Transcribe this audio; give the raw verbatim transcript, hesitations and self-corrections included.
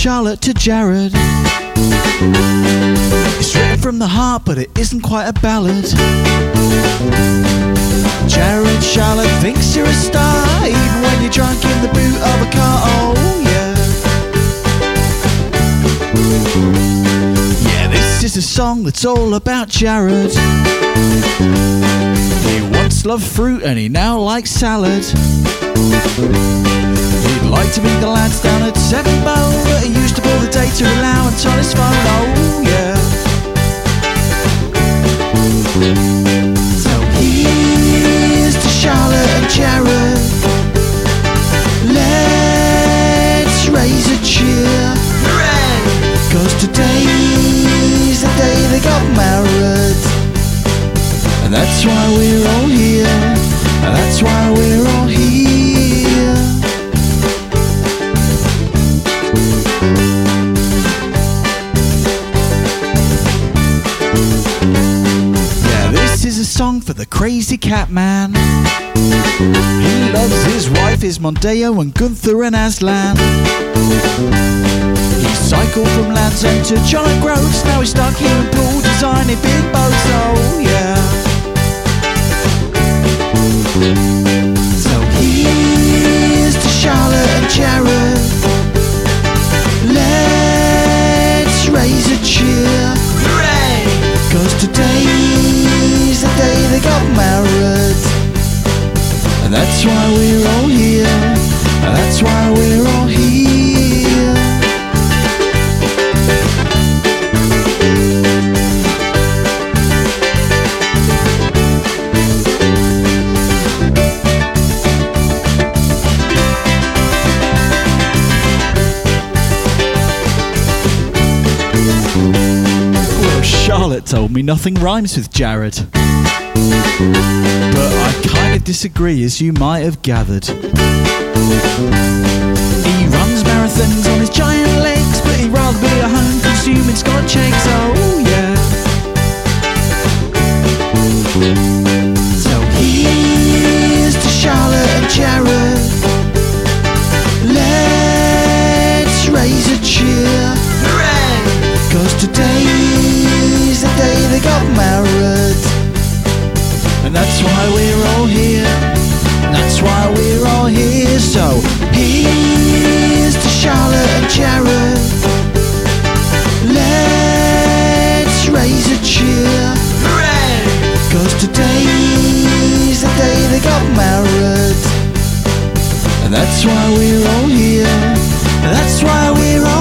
Charlotte to Jared. It's written from the heart, but it isn't quite a ballad. Jared, Charlotte thinks you're a star, even when you're drunk in the boot of a car. Oh yeah. Yeah, this is a song that's all about Jared. He once loved fruit and he now likes salad. He'd like to meet the lads down at Seven Bow, but he used to pull the data allowance on his phone. Oh yeah. So here's to Charlotte and Jared. Let's raise a cheer. Hooray! 'Cause today's the day they got married. And that's why we're all here. And that's why we're all here. Yeah, this is a song for the crazy cat man. He loves his wife, his Mondeo and Gunther and Aslan. He cycled from Land's End to John O'Groats. Now he's stuck here in Poole designing big boats. Oh yeah. So here's to Charlotte and Jared. Let's raise a cheer. Hooray! 'Cause today's the day they got married. And that's why we're all here. And that's why we're all here. Charlotte told me nothing rhymes with Jared, but I kind of disagree, as you might have gathered. He runs marathons on his giant legs, but he'd rather be at home consuming Scotch eggs. Oh yeah. So here's to Charlotte and Jared. Let's raise a cheer. Hooray! 'Cause today's the day they got married. And that's why we're all here. And that's why we're all here. So here's to Charlotte and Jared. Let's raise a cheer. Hooray! 'Cause today's the day they got married. And that's why we're all here. And that's why we're all